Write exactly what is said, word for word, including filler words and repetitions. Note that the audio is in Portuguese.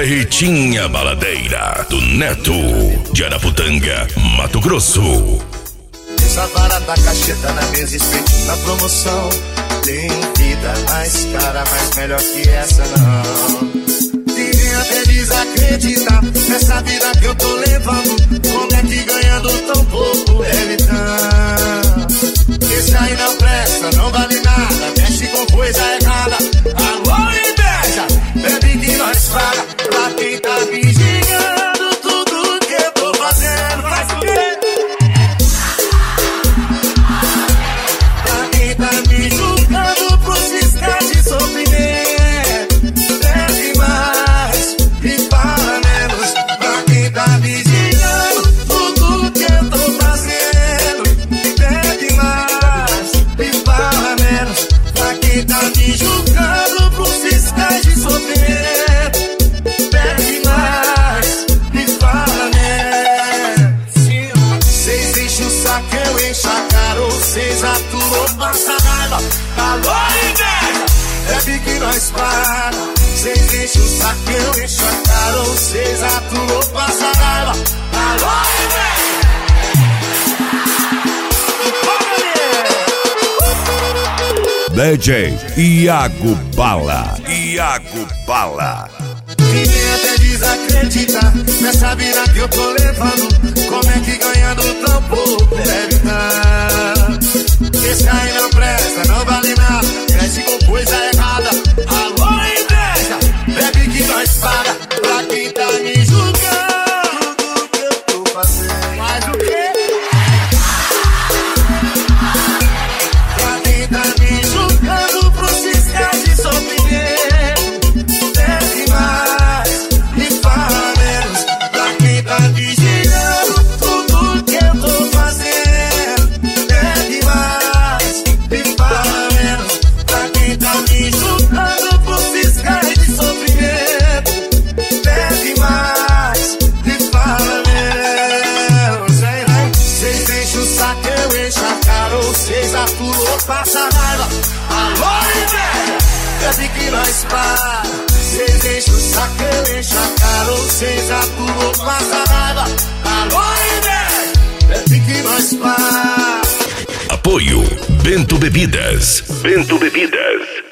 Ritinha Baladeira, do Neto, de Araputanga, Mato Grosso. Essa barata cacheta na mesa, espetinho na promoção. Tem vida mais cara, mas melhor que essa não. Ninguém até desacredita nessa vida que eu tô levando. Como é que ganhando tão pouco deve tanto? Esse aí não presta, não vale nada, mexe com coisa errada. Alô, inveja, bebe que nós paga. Pra quem tá vigiando tudo que eu tô fazendo, faz o quê? Pra quem tá me julgando por ciscar de sofrimento, bebe mais e fala menos. Pra quem tá vigiando tudo que eu tô fazendo, bebe mais e fala menos. Pra quem tá me julgando por ciscar de sofrimento, bebe mais e fala menos. Cês enchem o saco, eu encho a cara, ou cês atuam, passa raiva. Alô, inveja, bebe que nós para. Cês enchem o saco, eu encho a cara, ou cês atuam, passa raiva. Alô, inveja. D J Iago Bala. Iago Bala. Ninguém até desacredita nessa vida que eu tô levando. Como é que ganhando tão pouco deve tanto? Esse aí não presta, não vale nada, cresce com coisa errada. Alô, inveja, bebe que nós paga. Pra quem tá me julgando do que eu tô fazendo, faz o quê? Pra quem tá me julgando por ciscar de sofrimento, bebe mais e fala menos. Pra quem tá vigiando tudo que eu tô fazendo, bebe mais e fala menos. Pra quem tá me julgando por ciscar de sofrimento, bebe mais e fala menos. Ei, ei. Cês enchem o saco, eu encho a cara, ou cês atuam, passa raiva. Alô, inveja, bebe que nós para. Cês enchem o saco, eu encho a cara, ou cês atuam, passa raiva. Alô, inveja, bebe que nós para. Apoio Bento Bebidas. Bento Bebidas.